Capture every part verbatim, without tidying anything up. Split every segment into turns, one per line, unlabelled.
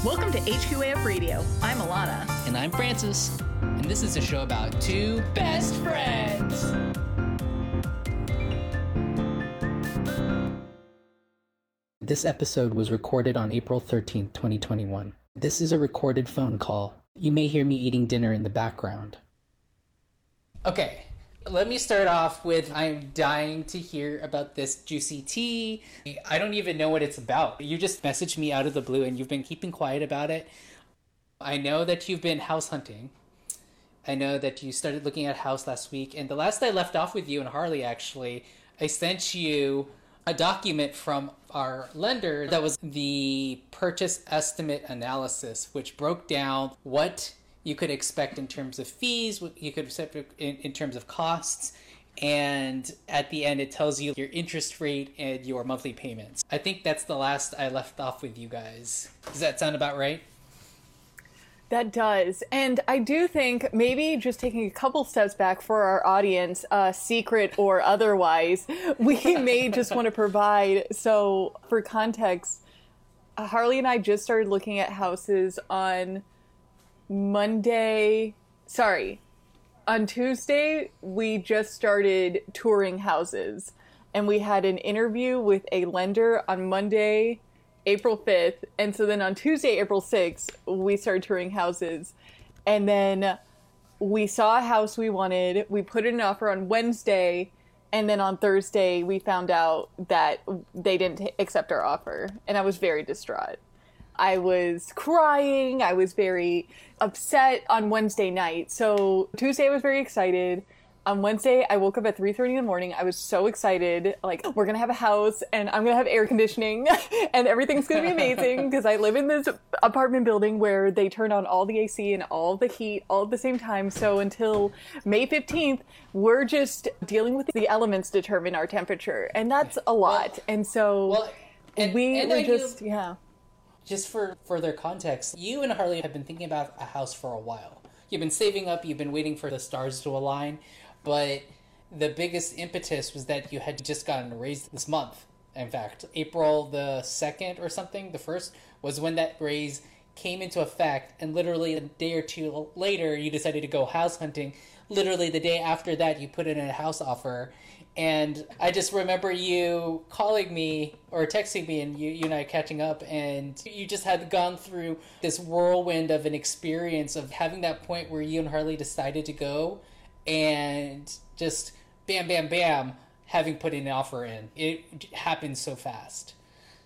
Welcome to H Q A F Radio. I'm Alana.
And I'm Francis. And this is a show about two best friends. This episode was recorded on April thirteenth, twenty twenty-one. This is a recorded phone call. You may hear me eating dinner in the background. Okay, let me start off with I'm dying to hear about this juicy tea. I don't even know what it's about. You just messaged me out of the blue and you've been keeping quiet about it. I know that you've been house hunting. I know that you started looking at a house last week. And the last I left off with you and Harley, actually, I sent you a document from our lender that was the purchase estimate analysis, which broke down what you could expect in terms of fees, what you could expect in, in terms of costs, and at the end it tells you your interest rate and your monthly payments. I think that's the last I left off with you guys. Does that sound about right?
That does. And I do think maybe just taking a couple steps back for our audience, uh, secret or otherwise, we may just want to provide. So for context, Harley and I just started looking at houses on Monday. Sorry, on Tuesday, we just started touring houses. And we had an interview with a lender on Monday, April fifth, and so then on Tuesday, April sixth, we started touring houses, and then we saw a house we wanted, we put in an offer on Wednesday, and then on Thursday, we found out that they didn't accept our offer, and I was very distraught. I was crying, I was very upset on Wednesday night, so Tuesday I was very excited. On Wednesday, I woke up at three thirty in the morning. I was so excited. Like, we're going to have a house, and I'm going to have air conditioning, and everything's going to be amazing, because I live in this apartment building where they turn on all the A C and all the heat all at the same time. So until May fifteenth, we're just dealing with the elements determine our temperature, and that's a lot.
Well,
and so
well, and,
we
and
were
I
just,
do,
yeah.
Just for further context, you and Harley have been thinking about a house for a while. You've been saving up, you've been waiting for the stars to align. But the biggest impetus was that you had just gotten a raise this month. In fact, April the second or something, the first, was when that raise came into effect. And literally a day or two later, you decided to go house hunting. Literally the day after that, you put in a house offer. And I just remember you calling me or texting me and you, you and I catching up. And you just had gone through this whirlwind of an experience of having that point where you and Harley decided to go. And just bam, bam, bam, having put an offer in. It happened so fast.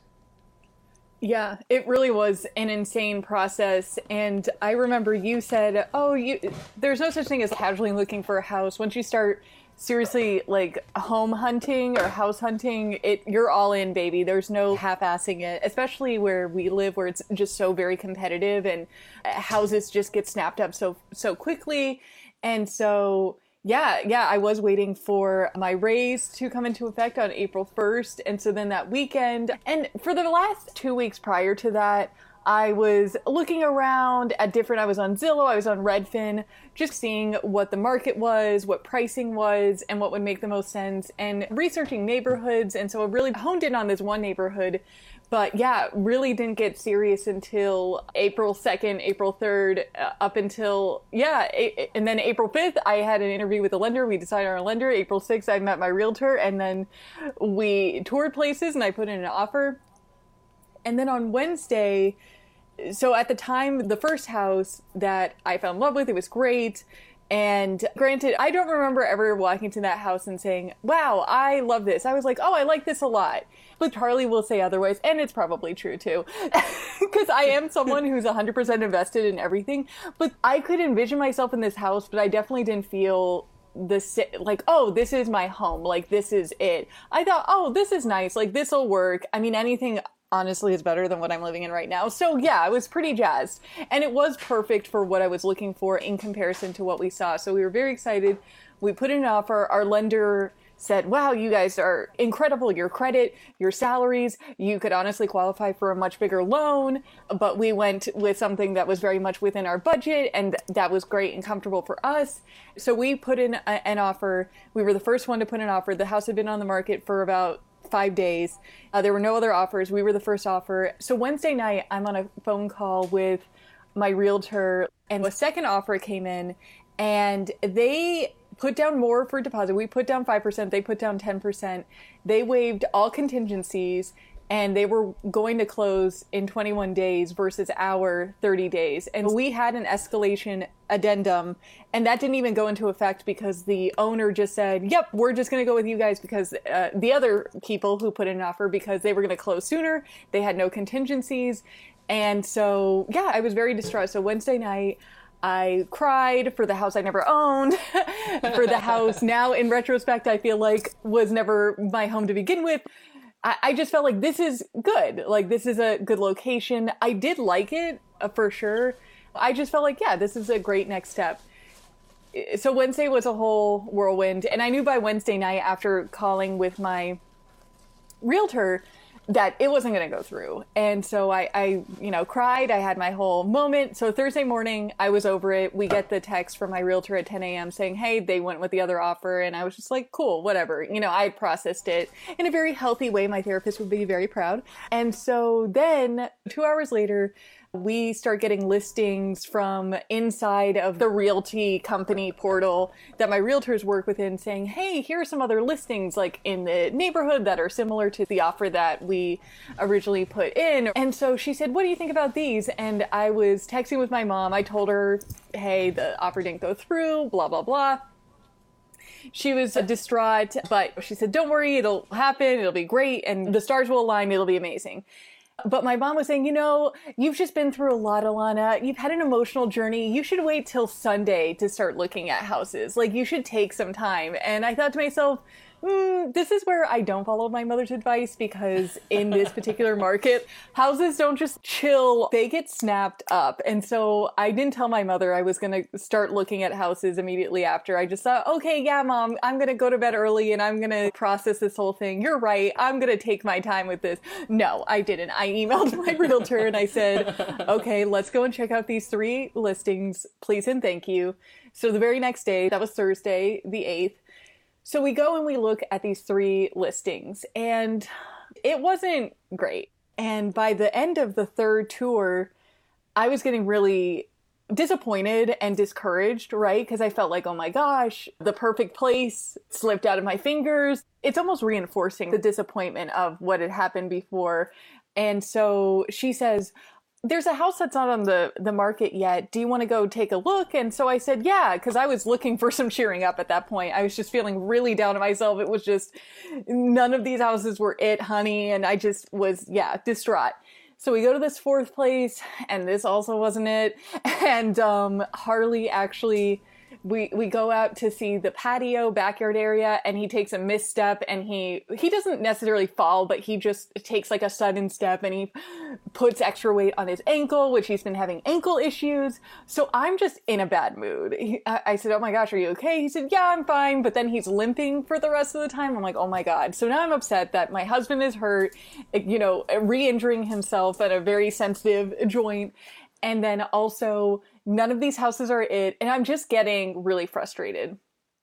Yeah, it really was an insane process. And I remember you said, oh, you, there's no such thing as casually looking for a house. Once you start seriously like home hunting or house hunting, it you're all in, baby. There's no half-assing it, especially where we live, where it's just so very competitive and houses just get snapped up so so quickly. And so, yeah, yeah, I was waiting for my raise to come into effect on April first. And so then that weekend, and for the last two weeks prior to that, I was looking around at different, I was on Zillow, I was on Redfin, just seeing what the market was, what pricing was, and what would make the most sense, and researching neighborhoods. And so I really honed in on this one neighborhood. But yeah, really didn't get serious until April second, April third, uh, up until, yeah, a- and then April fifth, I had an interview with a lender. We decided on a lender. April sixth, I met my realtor, and then we toured places, and I put in an offer. And then on Wednesday, so at the time, the first house that I fell in love with, it was great. And granted, I don't remember ever walking into that house and saying, wow, I love this. I was like, oh, I like this a lot. But Charlie will say otherwise, and it's probably true too. Because I am someone who's one hundred percent invested in everything. But I could envision myself in this house, but I definitely didn't feel this, like, oh, this is my home. Like, this is it. I thought, oh, this is nice. Like, this will work. I mean, anything honestly is better than what I'm living in right now. So yeah, I was pretty jazzed. And it was perfect for what I was looking for in comparison to what we saw. So we were very excited. We put in an offer. Our lender said, wow, you guys are incredible. Your credit, your salaries, you could honestly qualify for a much bigger loan. But we went with something that was very much within our budget, and that was great and comfortable for us. So we put in a, an offer. We were the first one to put an offer. The house had been on the market for about five days. Uh, there were no other offers. We were the first offer. So Wednesday night, I'm on a phone call with my realtor, and a second offer came in, and they put down more for deposit. We put down five percent. They put down ten percent. They waived all contingencies, and they were going to close in twenty-one days versus our thirty days. And we had an escalation addendum, and that didn't even go into effect because the owner just said, yep, we're just going to go with you guys because uh, the other people who put in an offer, because they were going to close sooner, they had no contingencies. And so, yeah, I was very distraught. So Wednesday night, I cried for the house I never owned, for the house now in retrospect I feel like was never my home to begin with. I, I just felt like this is good. Like, this is a good location. I did like it, uh, for sure. I just felt like, yeah, this is a great next step. So Wednesday was a whole whirlwind. And I knew by Wednesday night, after calling with my realtor, that it wasn't going to go through. And so I, I, you know, cried. I had my whole moment. So Thursday morning, I was over it. We get the text from my realtor at ten a.m. saying, hey, they went with the other offer. And I was just like, cool, whatever. You know, I processed it in a very healthy way. My therapist would be very proud. And so then two hours later, we start getting listings from inside of the realty company portal that my realtors work within saying, hey, here are some other listings like in the neighborhood that are similar to the offer that we originally put in. And so she said, what do you think about these? And I was texting with my mom. I told her, hey, the offer didn't go through, blah, blah, blah. She was distraught, but she said, don't worry, it'll happen. It'll be great. And the stars will align. It'll be amazing. But my mom was saying, you know, you've just been through a lot, Alana. You've had an emotional journey. You should wait till Sunday to start looking at houses. Like, you should take some time. And I thought to myself, mm, this is where I don't follow my mother's advice, because in this particular market, houses don't just chill. They get snapped up. And so I didn't tell my mother I was going to start looking at houses immediately after. I just thought, okay, yeah, Mom, I'm going to go to bed early and I'm going to process this whole thing. You're right. I'm going to take my time with this. No, I didn't. I emailed my realtor and I said, okay, let's go and check out these three listings. Please and thank you. So the very next day, that was Thursday, the eighth, so we go and we look at these three listings, and it wasn't great. And by the end of the third tour, I was getting really disappointed and discouraged, right? Because I felt like, oh my gosh, the perfect place slipped out of my fingers. It's almost reinforcing the disappointment of what had happened before. And so she says, there's a house that's not on the, the market yet. Do you want to go take a look? And so I said, yeah, because I was looking for some cheering up at that point. I was just feeling really down on myself. It was just, none of these houses were it, honey. And I just was, yeah, distraught. So we go to this fourth place, and this also wasn't it. And um, Harley actually, we we go out to see the patio backyard area, and he takes a misstep, and he he doesn't necessarily fall, but he just takes like a sudden step, and he puts extra weight on his ankle, which he's been having ankle issues. So I'm just in a bad mood. He, I, I said, oh my gosh, are you okay? He said, yeah, I'm fine. But then he's limping for the rest of the time. I'm like, oh my God. So now I'm upset that my husband is hurt, you know, re-injuring himself at a very sensitive joint. And then also, none of these houses are it. And I'm just getting really frustrated.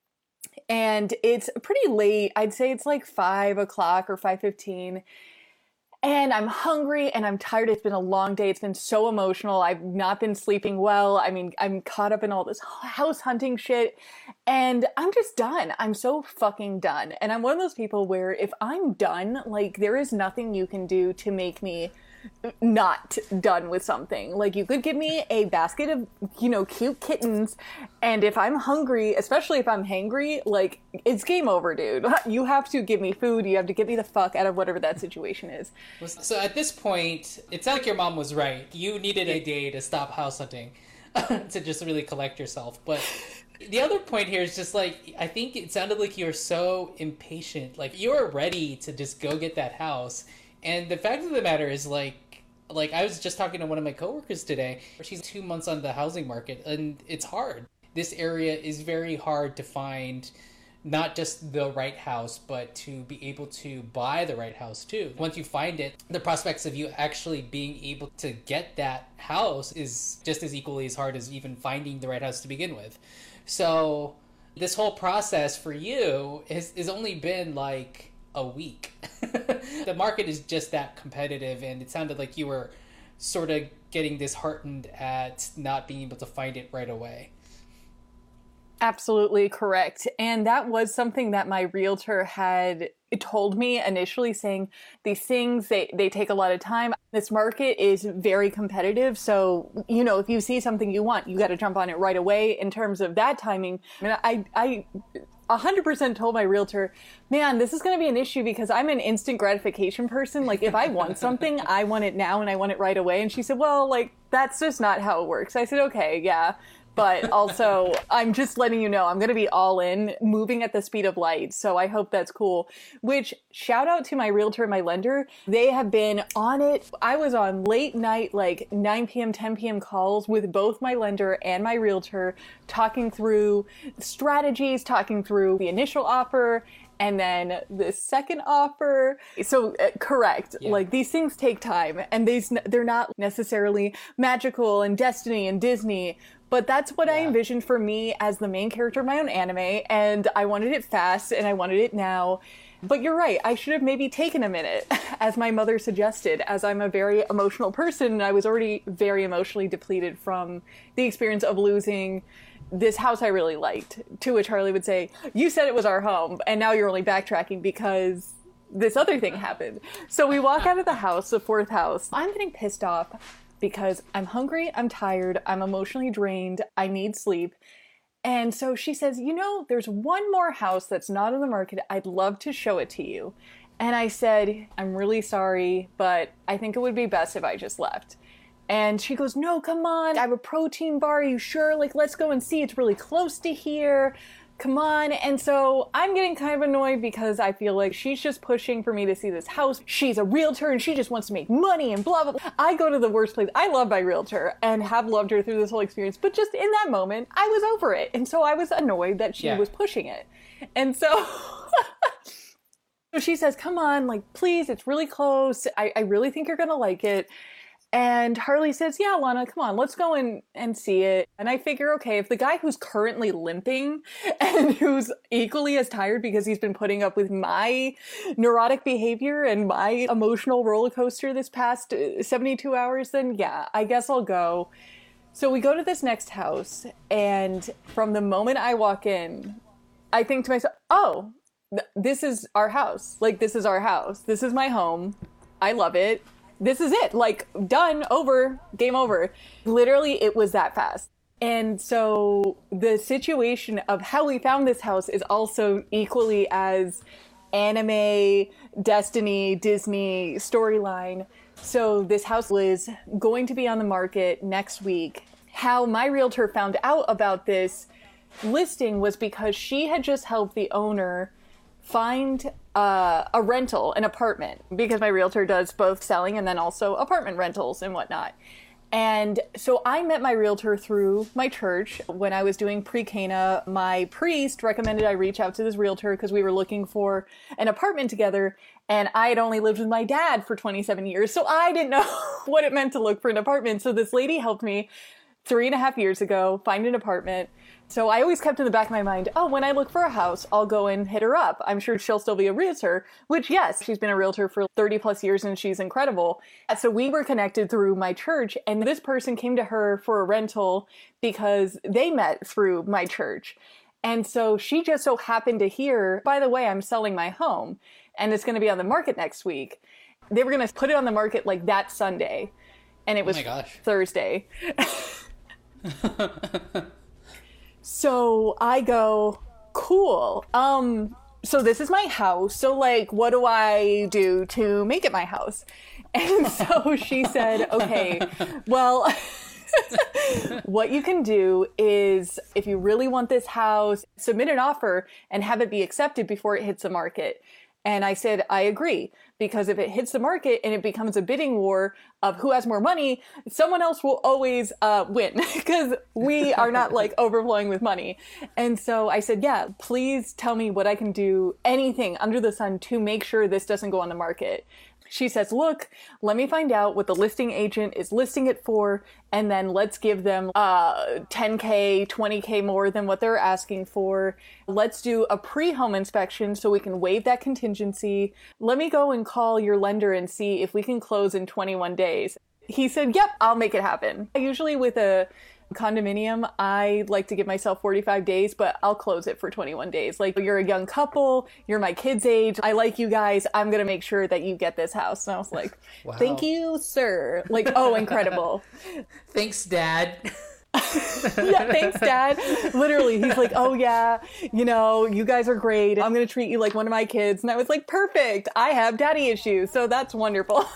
And it's pretty late. I'd say it's like five o'clock or five fifteen. And I'm hungry and I'm tired. It's been a long day. It's been so emotional. I've not been sleeping well. I mean, I'm caught up in all this house hunting shit. And I'm just done. I'm so fucking done. And I'm one of those people where if I'm done, like, there is nothing you can do to make me not done with something. Like, you could give me a basket of, you know, cute kittens, and if I'm hungry, especially if I'm hangry, like, it's game over, dude. You have to give me food. You have to get me the fuck out of whatever that situation is.
So at this point, it sounds like your mom was right. You needed a day to stop house hunting, to just really collect yourself. But the other point here is just like, I think it sounded like you were so impatient. Like, you were ready to just go get that house. And the fact of the matter is, like, like I was just talking to one of my coworkers today. She's two months on the housing market, and it's hard. This area is very hard to find not just the right house, but to be able to buy the right house too. Once you find it, the prospects of you actually being able to get that house is just as equally as hard as even finding the right house to begin with. So this whole process for you has, has only been like a week. The market is just that competitive, and it sounded like you were sort of getting disheartened at not being able to find it right away.
Absolutely correct. And that was something that my realtor had told me initially, saying these things, they, they take a lot of time. This market is very competitive. So, you know, if you see something you want, you got to jump on it right away in terms of that timing. I mean, I, I one hundred percent told my realtor, man, this is going to be an issue because I'm an instant gratification person. Like, if I want something, I want it now and I want it right away. And she said, well, like, that's just not how it works. I said, okay, yeah. But also, I'm just letting you know, I'm going to be all in, moving at the speed of light. So I hope that's cool. Which, shout out to my realtor and my lender. They have been on it. I was on late night, like nine p.m., ten p.m. calls with both my lender and my realtor, talking through strategies, talking through the initial offer, and then the second offer. So uh, correct. Yeah. Like, these things take time, and these, they're not necessarily magical and Destiny and Disney. But that's what yeah. I envisioned for me as the main character of my own anime, and I wanted it fast, and I wanted it now. But you're right, I should have maybe taken a minute, as my mother suggested, as I'm a very emotional person, and I was already very emotionally depleted from the experience of losing this house I really liked. To which Harley would say, you said it was our home, and now you're only backtracking because this other thing happened. So we walk out of the house, the fourth house. I'm getting pissed off because I'm hungry, I'm tired, I'm emotionally drained, I need sleep. And so she says, you know, there's one more house that's not on the market. I'd love to show it to you. And I said, I'm really sorry, but I think it would be best if I just left. And she goes, no, come on. I have a protein bar. Are you sure? Like, let's go and see. It's really close to here. Come on. And so I'm getting kind of annoyed because I feel like she's just pushing for me to see this house. She's a realtor and she just wants to make money and blah, blah, blah. I go to the worst place. I love my realtor and have loved her through this whole experience. But just in that moment, I was over it. And so I was annoyed that she yeah. was pushing it. And so... so she says, come on, like, please, it's really close. I, I really think you're going to like it. And Harley says, yeah, Lana, come on, let's go and, and see it. And I figure, okay, if the guy who's currently limping and who's equally as tired because he's been putting up with my neurotic behavior and my emotional roller coaster this past seventy-two hours, then yeah, I guess I'll go. So we go to this next house, and from the moment I walk in, I think to myself, oh, th- this is our house. Like, this is our house. This is my home. I love it. This is it. Like, done, over, game over. Literally, it was that fast. And so the situation of how we found this house is also equally as anime, Destiny, Disney storyline. So this house was going to be on the market next week. How my realtor found out about this listing was because she had just helped the owner find uh, a rental, an apartment, because my realtor does both selling and then also apartment rentals and whatnot. And so I met my realtor through my church. When I was doing pre-Cana, my priest recommended I reach out to this realtor because we were looking for an apartment together. And I had only lived with my dad for twenty-seven years, so I didn't know what it meant to look for an apartment. So this lady helped me three and a half years ago find an apartment. So I always kept in the back of my mind, oh, when I look for a house, I'll go and hit her up. I'm sure she'll still be a realtor, which, yes, she's been a realtor for thirty plus years and she's incredible. So we were connected through my church, and this person came to her for a rental because they met through my church. And so she just so happened to hear, by the way, I'm selling my home and it's going to be on the market next week. They were going to put it on the market like that Sunday, and it was oh my gosh. Thursday. So I go, cool. Um, so this is my house. So, like, what do I do to make it my house? And so she said, okay, well, what you can do is, if you really want this house, submit an offer and have it be accepted before it hits the market. And I said, I agree, because if it hits the market and it becomes a bidding war of who has more money, someone else will always uh, win because we are not like overflowing with money. And so I said, yeah, please tell me what I can do, anything under the sun to make sure this doesn't go on the market. She says, look, let me find out what the listing agent is listing it for, and then let's give them uh, ten K, twenty K more than what they're asking for. Let's do a pre-home inspection so we can waive that contingency. Let me go and call your lender and see if we can close in twenty-one days. He said, yep, I'll make it happen. Usually with a condominium, I like to give myself forty-five days, but I'll close it for twenty-one days. Like, you're a young couple, you're my kid's age, I like you guys, I'm going to make sure that you get this house. And I was like, wow. Thank you, sir. Like, oh, incredible.
Thanks, Dad.
Yeah, thanks, Dad. Literally, he's like, oh yeah, you know, you guys are great. I'm going to treat you like one of my kids. And I was like, perfect. I have daddy issues, so that's wonderful.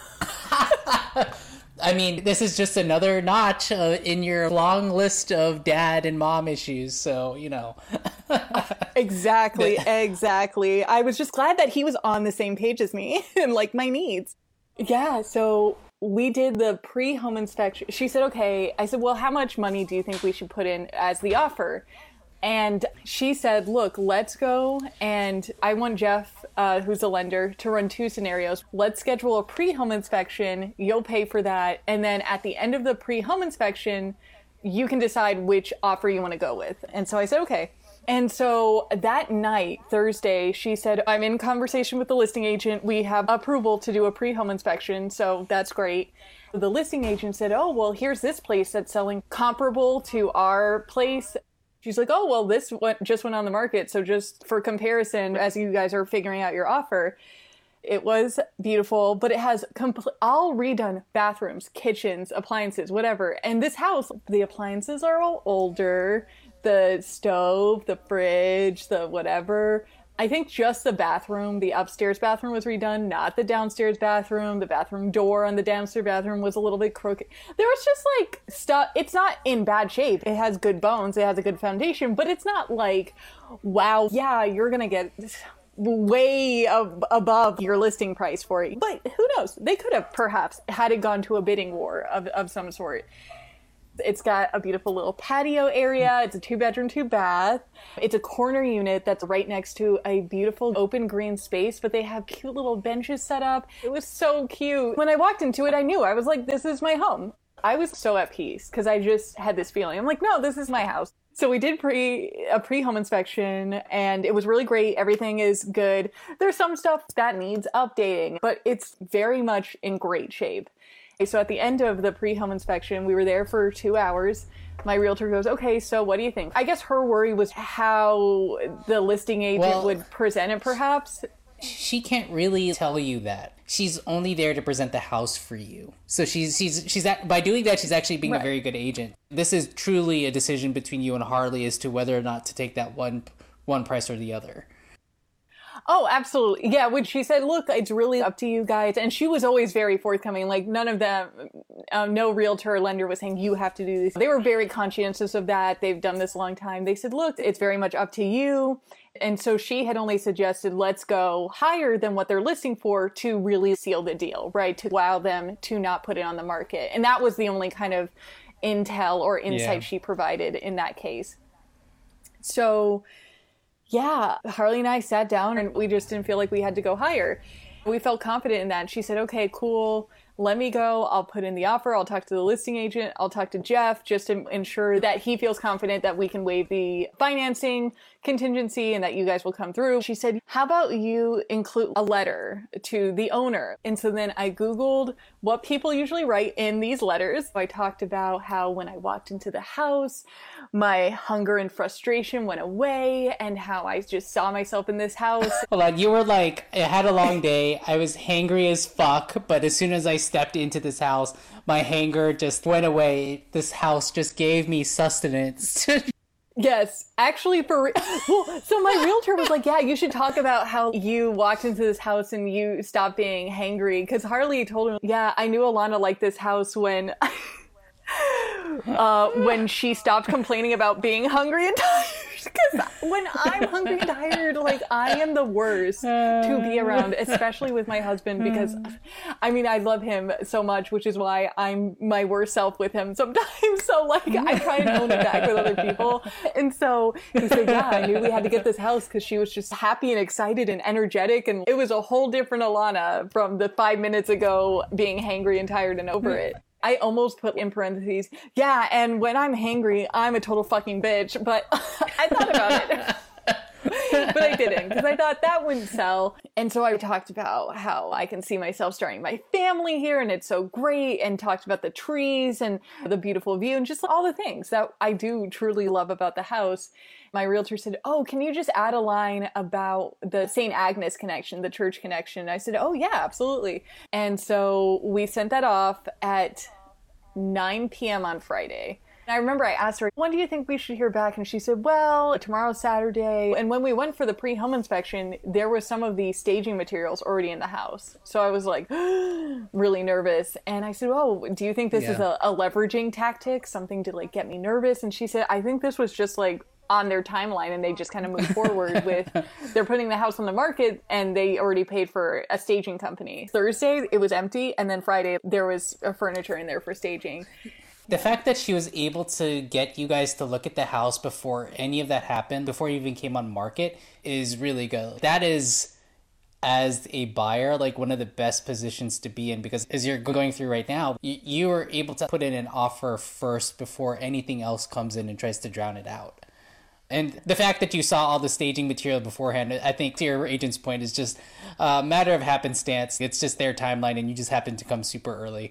I mean, this is just another notch uh, in your long list of dad and mom issues. So, you know.
Exactly. Exactly. I was just glad that he was on the same page as me and like my needs. Yeah. So we did the pre-home inspection. She said, okay. I said, well, how much money do you think we should put in as the offer? And she said, look, let's go. And I want Jeff, uh, who's a lender, to run two scenarios. Let's schedule a pre-home inspection. You'll pay for that. And then at the end of the pre-home inspection, you can decide which offer you want to go with. And so I said, okay. And so that night, Thursday, she said, I'm in conversation with the listing agent. We have approval to do a pre-home inspection. So that's great. The listing agent said, oh, well, here's this place that's selling comparable to our place. She's like, oh, well, this went, just went on the market. So just for comparison, as you guys are figuring out your offer, it was beautiful, but it has compl- all redone bathrooms, kitchens, appliances, whatever. And this house, the appliances are all older. The stove, the fridge, the whatever. I think just the bathroom, the upstairs bathroom was redone, not the downstairs bathroom. The bathroom door on the downstairs bathroom was a little bit crooked. There was just like stuff. It's not in bad shape. It has good bones. It has a good foundation, but it's not like, wow, yeah, you're going to get way ab- above your listing price for it. But who knows? They could have perhaps had it gone to a bidding war of, of some sort. It's got a beautiful little patio area. It's a two bedroom, two bath. It's a corner unit that's right next to a beautiful open green space, but they have cute little benches set up. It was so cute. When I walked into it, I knew. I was like, this is my home. I was so at peace because I just had this feeling. I'm like, no, this is my house. So we did pre a pre-home inspection and it was really great. Everything is good. There's some stuff that needs updating, but it's very much in great shape. So at the end of the pre-home inspection, we were there for two hours. My realtor goes, okay, so what do you think? I guess her worry was how the listing agent well, would present it, perhaps.
She can't really tell you that. She's only there to present the house for you. So she's she's she's at, by doing that, she's actually being right. a very good agent. This is truly a decision between you and Harley as to whether or not to take that one one price or the other.
Oh, absolutely. Yeah, when she said, look, it's really up to you guys. And she was always very forthcoming. Like, none of them, um, no realtor or lender was saying, you have to do this. They were very conscientious of that. They've done this a long time. They said, look, it's very much up to you. And so she had only suggested, let's go higher than what they're listing for to really seal the deal, right? To allow them to not put it on the market. And that was the only kind of intel or insight yeah. she provided in that case. So yeah, Harley and I sat down and we just didn't feel like we had to go higher. We felt confident in that. She said, okay, cool. Let me go. I'll put in the offer. I'll talk to the listing agent. I'll talk to Jeff just to ensure that he feels confident that we can waive the financing contingency and that you guys will come through. She said, how about you include a letter to the owner? And so then I Googled what people usually write in these letters. I talked about how when I walked into the house, my hunger and frustration went away and how I just saw myself in this house.
Hold on, you were like, I had a long day. I was hangry as fuck, but as soon as I stepped into this house, my hanger just went away. This house just gave me sustenance.
Yes, actually, for re- well, so my realtor was like, yeah, you should talk about how you walked into this house and you stopped being hangry. Because Harley told him, yeah, I knew Alana liked this house when uh, when she stopped complaining about being hungry and tired. Because when I'm hungry and tired, like, I am the worst to be around, especially with my husband, because, I mean, I love him so much, which is why I'm my worst self with him sometimes. So, like, I try and own it back with other people. And so he said, yeah, I knew we had to get this house because she was just happy and excited and energetic. And it was a whole different Alana from the five minutes ago being hangry and tired and over it. I almost put in parentheses, yeah, and when I'm hangry, I'm a total fucking bitch, but I thought about it. But I didn't, because I thought that wouldn't sell. And so I talked about how I can see myself starting my family here, and it's so great, and talked about the trees and the beautiful view and just all the things that I do truly love about the house. My realtor said, oh, can you just add a line about the Saint Agnes connection, the church connection? I said, oh, yeah, absolutely. And so we sent that off at nine p.m. on Friday. And I remember I asked her, when do you think we should hear back? And she said, well, tomorrow's Saturday. And when we went for the pre-home inspection, there was some of the staging materials already in the house. So I was like, really nervous. And I said, oh, do you think this yeah. is a, a leveraging tactic? Something to like get me nervous? And she said, I think this was just like on their timeline, and they just kind of moved forward with, they're putting the house on the market and they already paid for a staging company. Thursday, it was empty. And then Friday, there was a furniture in there for staging.
The fact that she was able to get you guys to look at the house before any of that happened, before you even came on market, is really good. That is, as a buyer, like one of the best positions to be in, because as you're going through right now, you, you are able to put in an offer first before anything else comes in and tries to drown it out. And the fact that you saw all the staging material beforehand, I think to your agent's point, is just a matter of happenstance. It's just their timeline and you just happen to come super early.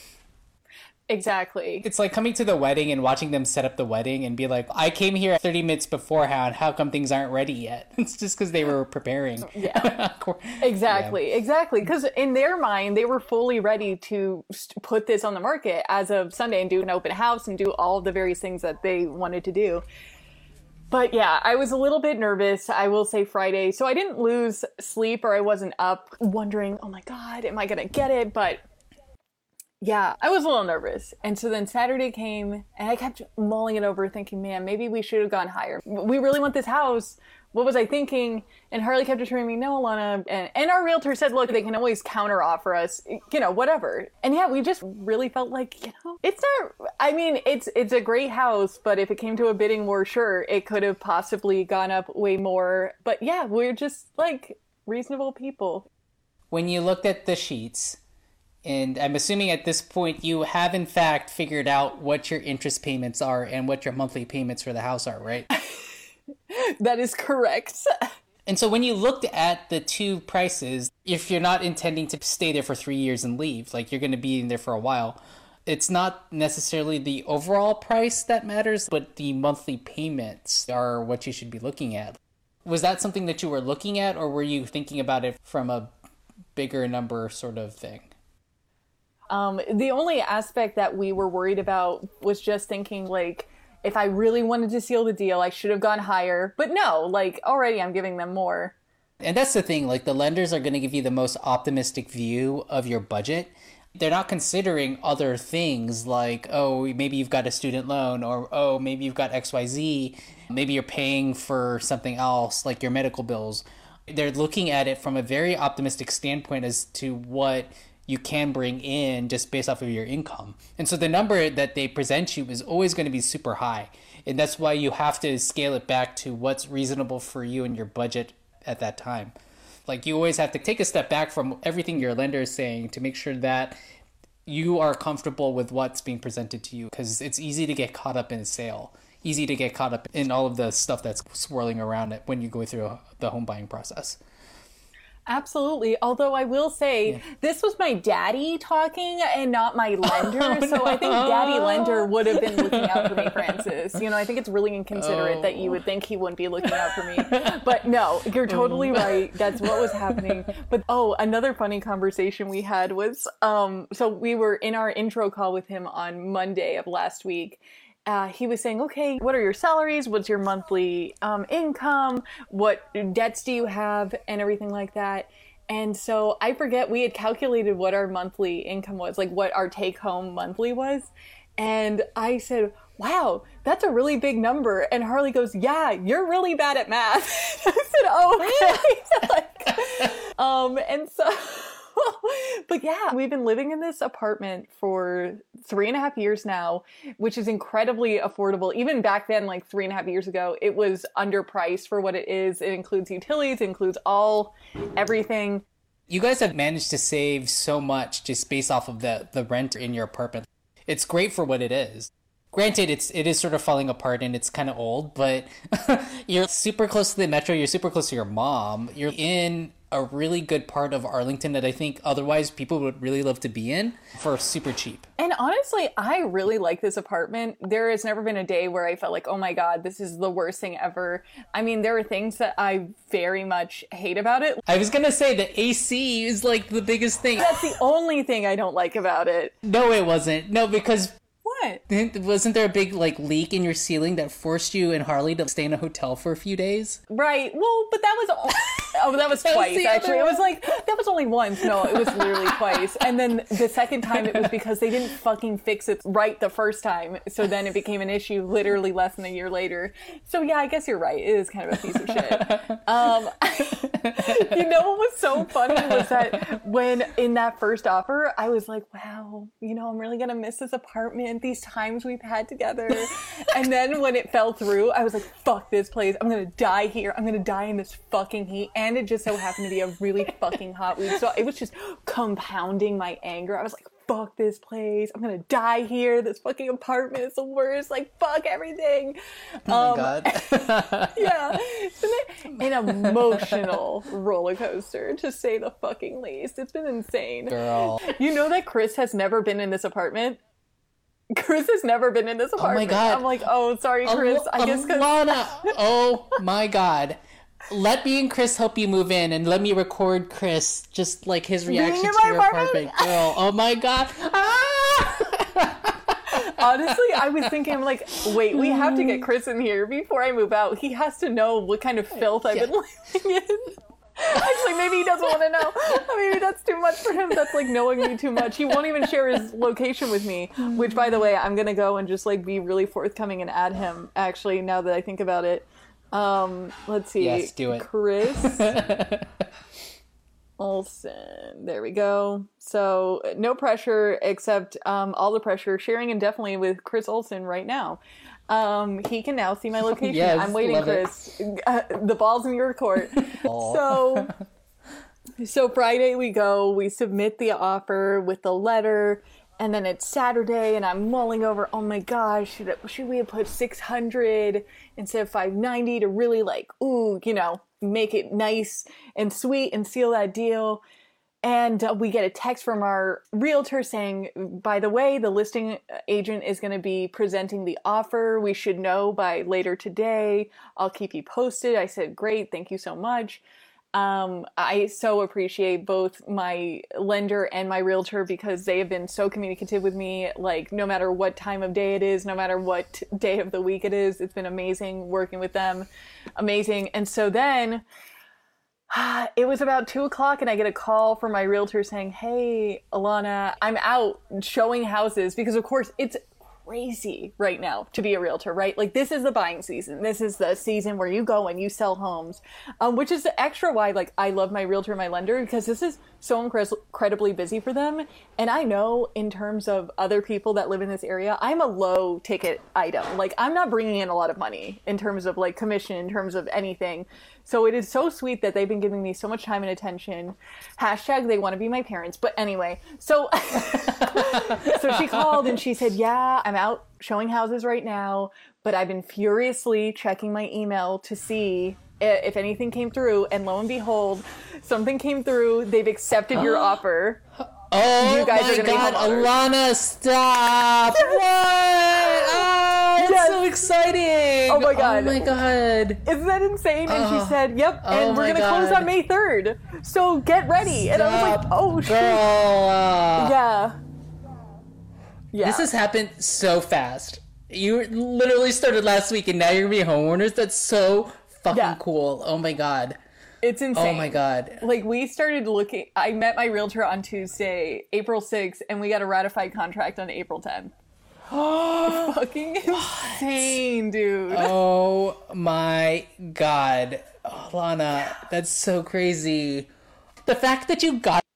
Exactly.
It's like coming to the wedding and watching them set up the wedding and be like, I came here thirty minutes beforehand. How come things aren't ready yet? It's just because they were preparing.
Yeah, exactly. Yeah. Exactly. Because in their mind, they were fully ready to put this on the market as of Sunday and do an open house and do all of the various things that they wanted to do. But yeah, I was a little bit nervous, I will say Friday. So I didn't lose sleep, or I wasn't up wondering, oh my God, am I going to get it? But yeah, I was a little nervous. And so then Saturday came and I kept mulling it over thinking, man, maybe we should have gone higher. We really want this house. What was I thinking? And Harley kept assuring me, no, Alana. And, and our realtor said, look, they can always counter offer us, you know, whatever. And yeah, we just really felt like, you know, it's not, I mean, it's, it's a great house, but if it came to a bidding war, sure, it could have possibly gone up way more. But yeah, we're just like reasonable people.
When you looked at the sheets, and I'm assuming at this point you have in fact figured out what your interest payments are and what your monthly payments for the house are, right?
That is correct.
And so when you looked at the two prices, if you're not intending to stay there for three years and leave, like you're going to be in there for a while, it's not necessarily the overall price that matters, but the monthly payments are what you should be looking at. Was that something that you were looking at, or were you thinking about it from a bigger number sort of thing?
Um, the only aspect that we were worried about was just thinking, like, if I really wanted to seal the deal, I should have gone higher. But no, like, already I'm giving them more.
And that's the thing, like, the lenders are going to give you the most optimistic view of your budget. They're not considering other things like, oh, maybe you've got a student loan, or, oh, maybe you've got X Y Z. Maybe you're paying for something else, like your medical bills. They're looking at it from a very optimistic standpoint as to what you can bring in just based off of your income. And so the number that they present you is always going to be super high. And that's why you have to scale it back to what's reasonable for you and your budget at that time. Like, you always have to take a step back from everything your lender is saying to make sure that you are comfortable with what's being presented to you, because it's easy to get caught up in a sale, easy to get caught up in all of the stuff that's swirling around it when you go through the home buying process.
Absolutely. Although I will say, yeah. This was my daddy talking and not my lender. Oh, so no. I think daddy lender would have been looking out for me, Francis. You know, I think it's really inconsiderate oh. that you would think he wouldn't be looking out for me. But no, you're totally right. That's what was happening. But oh, another funny conversation we had was, um, so we were in our intro call with him on Monday of last week. Uh, he was saying, okay, what are your salaries? What's your monthly um, income? What debts do you have? And everything like that. And so I forget, we had calculated what our monthly income was, like what our take home monthly was. And I said, wow, that's a really big number. And Harley goes, yeah, you're really bad at math. I said, oh, okay. like, um, and so, but yeah, we've been living in this apartment for three and a half years now, which is incredibly affordable. Even back then, like three and a half years ago, it was underpriced for what it is. It includes utilities, it includes all, everything.
You guys have managed to save so much just based off of the, the rent in your apartment. It's great for what it is. Granted, it's it is sort of falling apart and it's kind of old, but you're super close to the metro. You're super close to your mom. You're in a really good part of Arlington that I think otherwise people would really love to be in for super cheap.
And honestly, I really like this apartment. There has never been a day where I felt like, oh my God, this is the worst thing ever. I mean, there are things that I very much hate about it.
I was going to say the A C is like the biggest thing.
That's the only thing I don't like about it.
No, it wasn't. No, because...
What?
Wasn't there a big like leak in your ceiling that forced you and Harley to stay in a hotel for a few days?
Right. Well, but that was oh, that was
that
twice
was
actually. It was like that was only once. No, it was literally twice. And then the second time it was because they didn't fucking fix it right the first time. So then it became an issue literally less than a year later. So yeah, I guess you're right. It is kind of a piece of shit. Um, you know what was so funny was that when in that first offer, I was like, wow, you know, I'm really gonna miss this apartment. These times we've had together. And then when it fell through, I was like, fuck this place. I'm gonna die here. I'm gonna die in this fucking heat. And it just so happened to be a really fucking hot week. So it was just compounding my anger. I was like, fuck this place. I'm gonna die here. This fucking apartment is the worst. Like, fuck everything.
Oh
um,
my God.
Yeah. An emotional roller coaster, to say the fucking least. It's been insane.
Girl.
You know that Chris has never been in this apartment? Chris has never been in this apartment.
Oh my God.
I'm like, oh, sorry, Chris.
Al-
I guess because...
Alana. Oh my God. Let me and Chris help you move in and let me record Chris, just like his reaction to your apartment. Girl, oh my God. Ah!
Honestly, I was thinking, I'm like, wait, we have to get Chris in here before I move out. He has to know what kind of filth I've
Yeah.
been living in. Actually, maybe he doesn't want to know. Maybe that's too much for him. That's like knowing me too much. He won't even share his location with me, which, by the way, I'm going to go and just like be really forthcoming and add him, actually, now that I think about it. Um, let's see.
Yes, do it.
Chris Olsen. There we go. So no pressure, except um, all the pressure sharing indefinitely with Chris Olsen right now. Um, he can now see my location.
Yes,
I'm waiting,
love
Chris. Uh, the ball's in your court. so, so Friday we go, we submit the offer with the letter, and then it's Saturday, and I'm mulling over, oh my gosh, should, it, should we have put six hundred instead of five ninety to really like, ooh, you know, make it nice and sweet and seal that deal. And uh, we get a text from our realtor saying, by the way, the listing agent is going to be presenting the offer. We should know by later today. I'll keep you posted. I said, great. Thank you so much. Um, I so appreciate both my lender and my realtor because they have been so communicative with me. Like, no matter what time of day it is, no matter what day of the week it is, it's been amazing working with them. Amazing. And so then... it was about two o'clock and I get a call from my realtor saying, hey, Alana, I'm out showing houses because, of course, it's crazy right now to be a realtor, right? Like, this is the buying season. This is the season where you go and you sell homes, um, which is extra why, like, I love my realtor and my lender because this is so incre- incredibly busy for them. And I know in terms of other people that live in this area, I'm a low ticket item. Like, I'm not bringing in a lot of money in terms of like commission, in terms of anything. So it is so sweet that they've been giving me so much time and attention. Hashtag they want to be my parents. But anyway, so so she called and she said, yeah, I'm out showing houses right now, but I've been furiously checking my email to see if anything came through. And lo and behold, something came through. They've accepted your offer.
Oh
you guys
my
are gonna
God,
be homeowners.
Alana, stop! What? Oh, it's
Yes.
so exciting!
Oh my God.
Oh my God!
Isn't that insane? And
Oh.
she said, yep,
Oh
and we're
my
going to close
God.
on May third. So get ready. And I was like,
Stop,
oh, shit.
girl. uh,
Yeah. Yeah.
This has happened so fast. You literally started last week and now you're going to be homeowners? That's so fucking
Yeah.
cool. Oh my God.
It's insane.
Oh my God.
Like, we started looking, I met my realtor on Tuesday, April sixth, and we got a ratified contract on April tenth. Fucking insane, dude.
Oh my god. Oh, Lana, that's so crazy. The fact that you got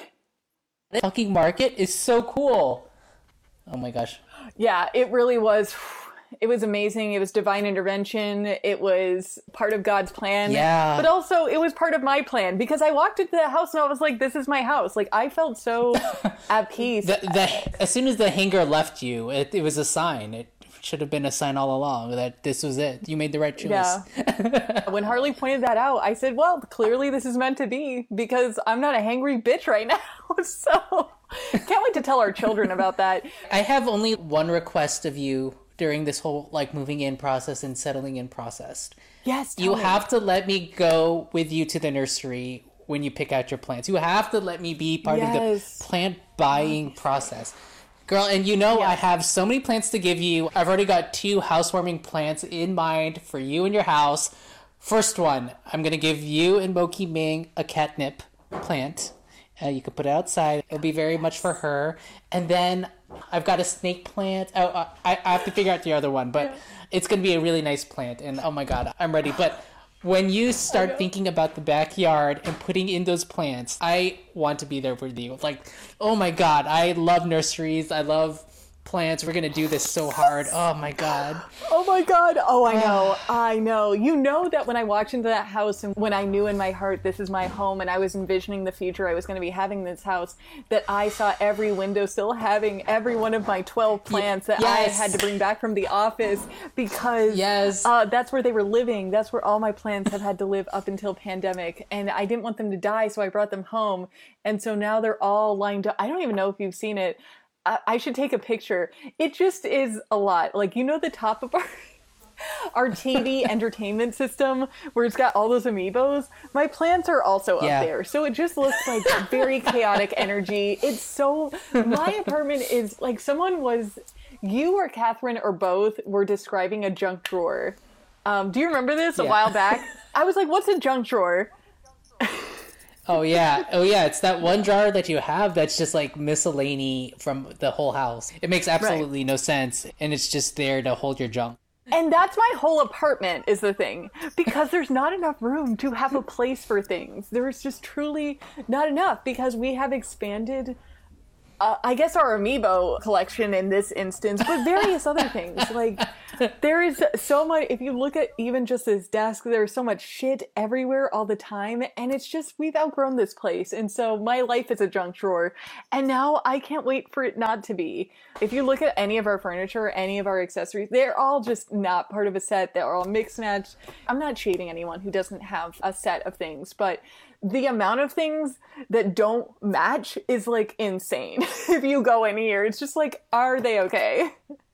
the fucking market is so cool. Oh my gosh.
Yeah, it really was. It was amazing. It was divine intervention. It was part of God's plan.
Yeah.
But also, it was part of my plan because I walked into the house and I was like, this is my house. Like, I felt so at peace.
The, the, as soon as the hanger left you, it, it was a sign. It should have been a sign all along that this was it. You made the right choice.
Yeah. When Harley pointed that out, I said, well, clearly this is meant to be because I'm not a hangry bitch right now. So, can't wait to tell our children about that.
I have only one request of you during this whole like moving in process and settling in process.
Yes, tell
you
me.
have to let me go with you to the nursery when you pick out your plants. You have to let me be part
Yes.
of the plant buying process. Girl, and you know
Yes.
I have so many plants to give you. I've already got two housewarming plants in mind for you and your house. First one, I'm going to give you and Moki Ming a catnip plant. Uh, you can put it outside. It'll be very much for her. And then I've got a snake plant. Oh, uh, I, I have to figure out the other one, but it's going to be a really nice plant. And oh my God, I'm ready. But when you start thinking about the backyard and putting in those plants, I want to be there with you. Like, oh my God, I love nurseries. I love plants. We're going to do this so hard. Oh my God.
Oh my God. Oh, I know. I know. You know that when I walked into that house and when I knew in my heart this is my home and I was envisioning the future I was going to be having this house, that I saw every windowsill having every one of my twelve plants that
Yes.
I had to bring back from the office because
Yes.
uh, that's where they were living. That's where all my plants have had to live up until pandemic. And I didn't want them to die, so I brought them home. And so now they're all lined up. I don't even know if you've seen it. I, I should take a picture. It just is a lot. Like, you know, the top of our our T V entertainment system where it's got all those amiibos. My plants are also
Yeah.
up there. So it just looks like very chaotic energy. It's so, my apartment is like someone was, you or Catherine or both were describing a junk drawer. Um, do you remember this a
Yeah.
while back? I was like, what's a junk drawer?
Oh yeah. Oh yeah. It's that one jar that you have that's just like miscellany from the whole house. It makes absolutely no sense. And it's just there to hold your junk.
And that's my whole apartment is the thing, because there's not enough room to have a place for things. There's just truly not enough because we have expanded, uh, I guess, our amiibo collection in this instance, but various other things. Like, there is so much, if you look at even just this desk, there's so much shit everywhere all the time. And it's just, we've outgrown this place. And so my life is a junk drawer. And now I can't wait for it not to be. If you look at any of our furniture, any of our accessories, they're all just not part of a set. They're all mixed matched. I'm not shading anyone who doesn't have a set of things, but the amount of things that don't match is like insane. If you go in here, it's just like, are they okay?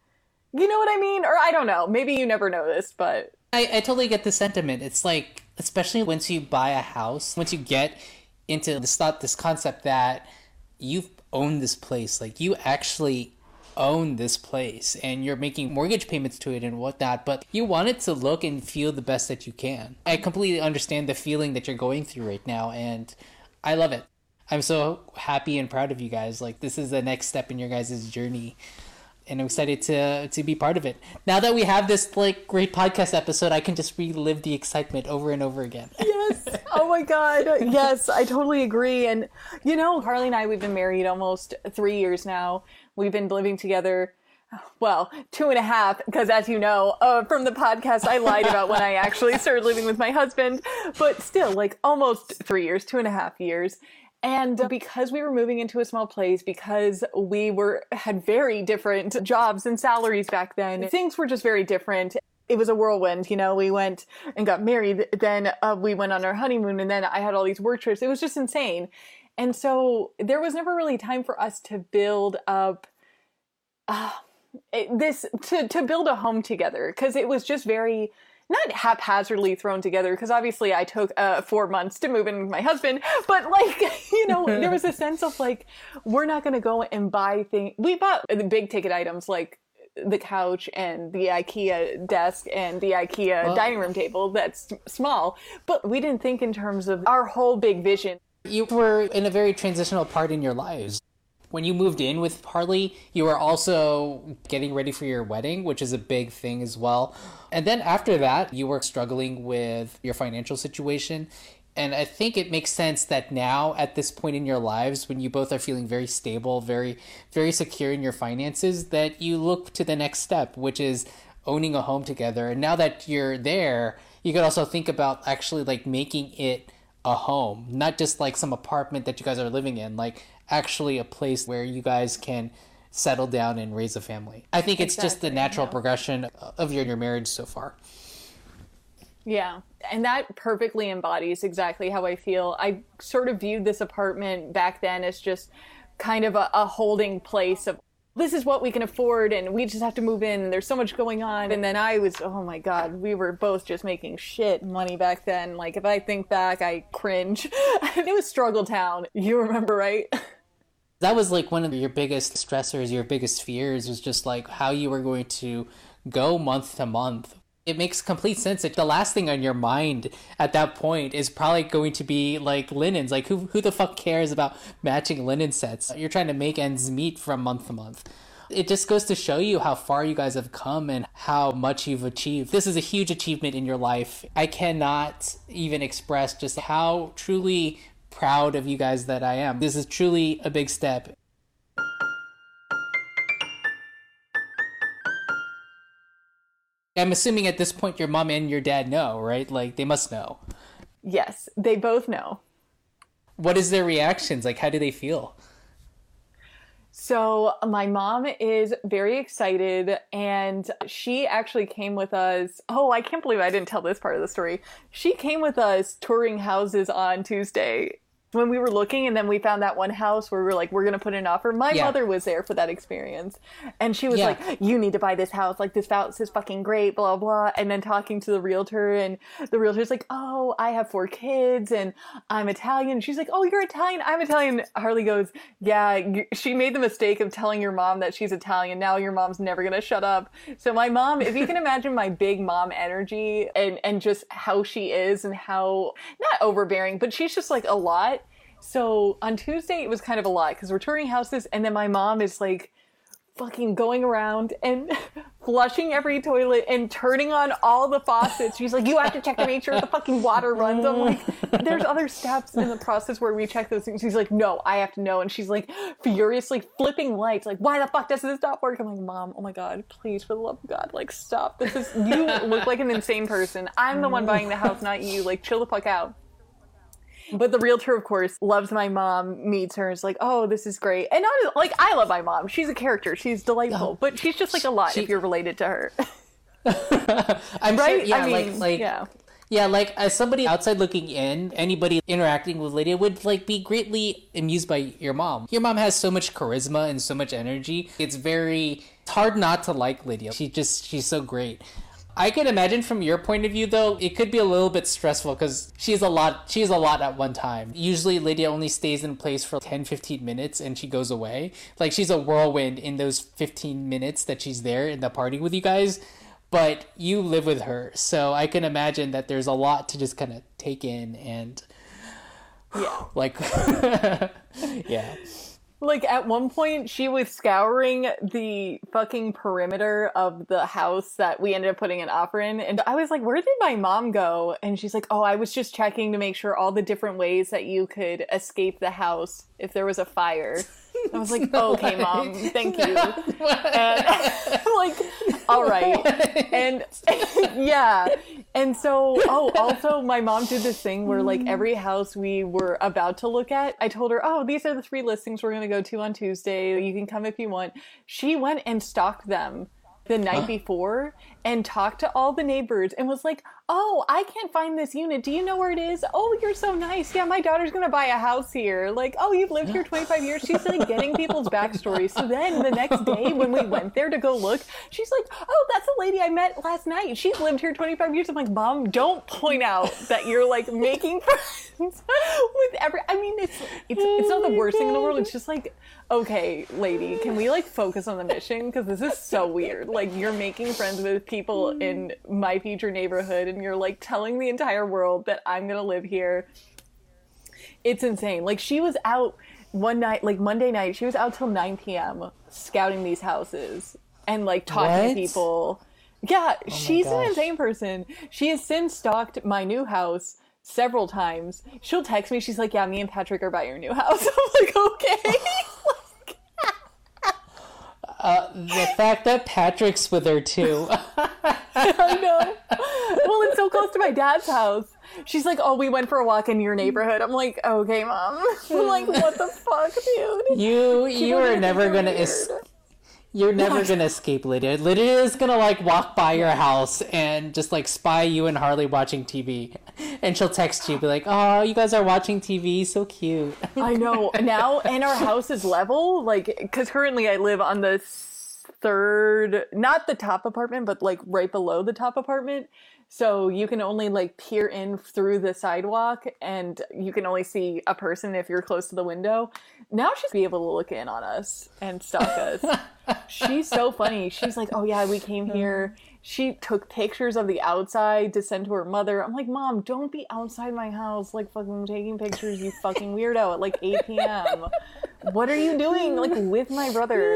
You know what I mean? Or I don't know. Maybe you never noticed, but
I, I totally get the sentiment. It's like, especially once you buy a house, once you get into this thought, this concept that you've owned this place, like you actually own this place and you're making mortgage payments to it and whatnot, but you want it to look and feel the best that you can. I completely understand the feeling that you're going through right now, and I love it. I'm so happy and proud of you guys. Like, this is the next step in your guys' journey. And I'm excited to to be part of it. Now that we have this like great podcast episode, I can just relive the excitement over and over again.
yes. Oh my God. Yes, I totally agree. And you know, Harley and I, we've been married almost three years now. We've been living together, well, two and a half, because as you know, uh, from the podcast, I lied about when I actually started living with my husband, but still like almost three years, two and a half years. And because we were moving into a small place, because we were had very different jobs and salaries back then, things were just very different. It was a whirlwind, you know, we went and got married, then uh, we went on our honeymoon, and then I had all these work trips. It was just insane. And so there was never really time for us to build up uh, this, to, to build a home together, because it was just very, not haphazardly thrown together, because obviously I took uh, four months to move in with my husband, but like, you know, there was a sense of like, we're not going to go and buy things. We bought the big ticket items like the couch and the IKEA desk and the IKEA
well,
dining room table that's small, but we didn't think in terms of our whole big vision.
You were in a very transitional part in your lives. When you moved in with Harley, you were also getting ready for your wedding, which is a big thing as well. And then after that, you were struggling with your financial situation. And I think it makes sense that now, at this point in your lives, when you both are feeling very stable, very, very secure in your finances, that you look to the next step, which is owning a home together. And now that you're there, you could also think about actually like making it a home, not just like some apartment that you guys are living in, like actually a place where you guys can settle down and raise a family. I think it's exactly, just the natural yeah. progression of your, your marriage so far.
Yeah, and that perfectly embodies exactly how I feel. I sort of viewed this apartment back then as just kind of a, a holding place of, this is what we can afford and we just have to move in and there's so much going on. And then I was, oh my God, we were both just making shit money back then. Like, if I think back, I cringe. It was struggle town. You remember, right?
That was like one of your biggest stressors, your biggest fears was just like how you were going to go month to month. It makes complete sense that the last thing on your mind at that point is probably going to be like linens. Like who who the fuck cares about matching linen sets? You're trying to make ends meet from month to month. It just goes to show you how far you guys have come and how much you've achieved. This is a huge achievement in your life. I cannot even express just how truly proud of you guys that I am. This is truly a big step. I'm assuming at this point your mom and your dad know, right? Like, they must know.
Yes, they both know.
What is their reactions? Like, how do they feel?
So my mom is very excited, and she actually came with us. Oh, I can't believe I didn't tell this part of the story. She came with us touring houses on Tuesday. When we were looking, and then we found that one house where we were like, we're going to put in an offer. My yeah. mother was there for that experience. And she was yeah. like, you need to buy this house. Like, this house is fucking great, blah, blah. And then talking to the realtor, and the realtor's like, oh, I have four kids and I'm Italian. She's like, oh, you're Italian. I'm Italian. Harley goes, yeah, she made the mistake of telling your mom that she's Italian. Now your mom's never going to shut up. So my mom, if you can imagine my big mom energy and, and just how she is and how, not overbearing, but she's just like a lot. So on Tuesday, it was kind of a lot because we're touring houses, and then my mom is like fucking going around and flushing every toilet and turning on all the faucets. She's like, you have to check to make sure the fucking water runs. I'm like, there's other steps in the process where we check those things. She's like, no, I have to know. And she's like furiously flipping lights. Like, why the fuck doesn't this not work? I'm like, Mom, oh my God, please, for the love of God, like, stop. This is, you look like an insane person. I'm the one buying the house, not you. Like, chill the fuck out. But the realtor, of course, loves my mom, meets her, is like, oh, this is great. And not like, I love my mom. She's a character. She's delightful. But she's just like a lot she, if you're related to her.
I'm
right?
sure, yeah,
I mean,
like, like,
yeah.
Yeah, like, as somebody outside looking in, anybody interacting with Lydia would, like, be greatly amused by your mom. Your mom has so much charisma and so much energy. It's very, it's hard not to like Lydia. She just, she's so great. I can imagine from your point of view, though, it could be a little bit stressful because she's a lot, she's a lot at one time. Usually Lydia only stays in place for ten, fifteen minutes and she goes away. Like, she's a whirlwind in those fifteen minutes that she's there in the party with you guys, but you live with her. So I can imagine that there's a lot to just kind of take in and,
yeah,
like, yeah.
Like, at one point, she was scouring the fucking perimeter of the house that we ended up putting an offer in. And I was like, where did my mom go? And she's like, oh, I was just checking to make sure all the different ways that you could escape the house if there was a fire. I was like, no okay, way. Mom, thank you. No and I'm like, all right. No and yeah. And so, oh, also my mom did this thing where like every house we were about to look at, I told her, oh, these are the three listings we're going to go to on Tuesday. You can come if you want. She went and stalked them the night huh? before and talked to all the neighbors and was like, oh, I can't find this unit. Do you know where it is? Oh, you're so nice. Yeah, my daughter's going to buy a house here. Like, oh, you've lived here twenty-five years. She's like getting people's backstories. So then the next day when we went there to go look, she's like, oh, that's a lady I met last night. She's lived here twenty-five years. I'm like, Mom, don't point out that you're like making friends with every, I mean, it's, it's, oh it's not the worst God. thing in the world. It's just like, okay, lady, can we like focus on the mission? Because this is so weird. Like, you're making friends with people in my future neighborhood and you're like telling the entire world that I'm gonna live here. It's insane. Like, she was out one night, like Monday night, she was out till nine p.m. scouting these houses and like talking
What?
to people. Yeah,
Oh my
she's an
gosh.
insane person. She has since stalked my new house several times. She'll text me. She's like, yeah, me and Patrick are by your new house. I'm like, okay.
Uh, the fact that Patrick's with her too.
I know. Well, it's so close to my dad's house. She's like, oh, we went for a walk in your neighborhood. I'm like, okay, Mom. I'm like, what the fuck, dude?
You you
People
are
think
never
you're
gonna
weird.
es- you're never gonna escape Lydia. Lydia is gonna like walk by your house and just like spy you and Harley watching T V, and she'll text you, be like, "Oh, you guys are watching T V, so cute."
I know. Now, and our house is level, like, because currently I live on the third, not the top apartment, but like right below the top apartment. So you can only like peer in through the sidewalk and you can only see a person if you're close to the window. Now she's be able to look in on us and stalk us. She's so funny. She's like, oh yeah, we came here. She took pictures of the outside to send to her mother. I'm like, Mom, don't be outside my house like fucking taking pictures, you fucking weirdo, at like eight p.m. What are you doing like with my brother?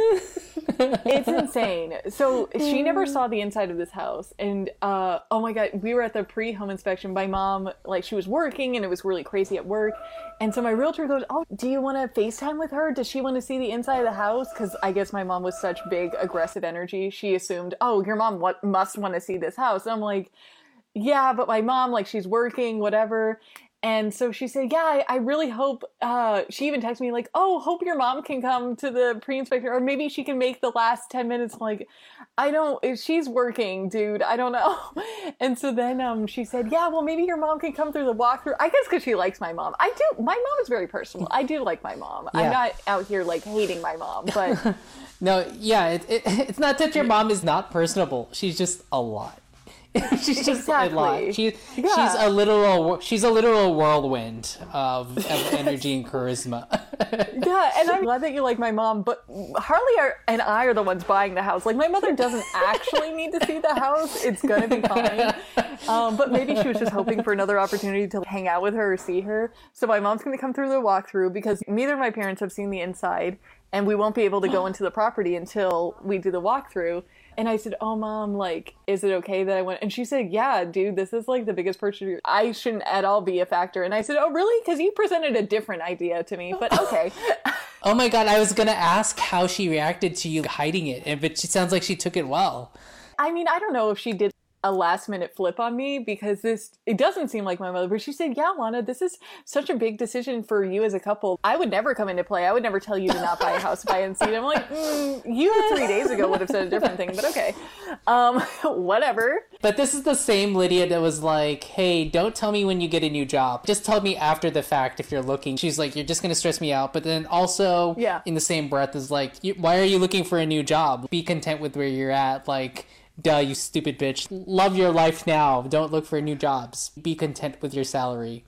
It's insane. So she never saw the inside of this house. And uh, oh my God, we were at the pre-home inspection. My mom, like she was working and it was really crazy at work. And so my realtor goes, oh, do you want to FaceTime with her? Does she want to see the inside of the house? Because I guess my mom was such big, aggressive energy. She assumed, oh, your mom what, must want to see this house. And I'm like, yeah, but my mom, like she's working, whatever. And so she said, yeah, I, I really hope, uh, she even texted me like, oh, hope your mom can come to the pre-inspection or maybe she can make the last ten minutes. I'm like, I don't, if she's working, dude, I don't know. And so then um, she said, yeah, well, maybe your mom can come through the walkthrough. I guess because she likes my mom. I do, my mom is very personal. I do like my mom.
Yeah.
I'm not out here like hating my mom, but
No, yeah, it, it, it's not that your mom is not personable. She's just a lot. She's just
Exactly.
a lot. She,
Yeah.
She's a literal she's a literal whirlwind of, of energy and charisma.
yeah, and I'm glad that you like my mom, but Harley are, and I are the ones buying the house. Like, my mother doesn't actually need to see the house. It's gonna be fine. Um, but maybe she was just hoping for another opportunity to hang out with her or see her. So my mom's gonna come through the walkthrough because neither of my parents have seen the inside, and we won't be able to go into the property until we do the walkthrough. And I said, oh, Mom, like, is it okay that I went? And she said, yeah, dude, this is like the biggest purchase of your... I shouldn't at all be a factor. And I said, oh, really? Because you presented a different idea to me, but okay.
Oh my God, I was going to ask how she reacted to you hiding it, and but she sounds like she took it well.
I mean, I don't know if she did a last minute flip on me because this, it doesn't seem like my mother, but she said, yeah, Lana, this is such a big decision for you as a couple. I would never come into play. I would never tell you to not buy a house if I hadn't seen it. I'm like, mm, you three days ago would have said a different thing, but okay. Um, whatever.
But this is the same Lydia that was like, hey, don't tell me when you get a new job. Just tell me after the fact if you're looking. She's like, you're just going to stress me out. But then also,
Yeah.
in the same breath, is like, you, why are you looking for a new job? Be content with where you're at. Like, duh, you stupid bitch. Love your life now. Don't look for new jobs. Be content with your salary.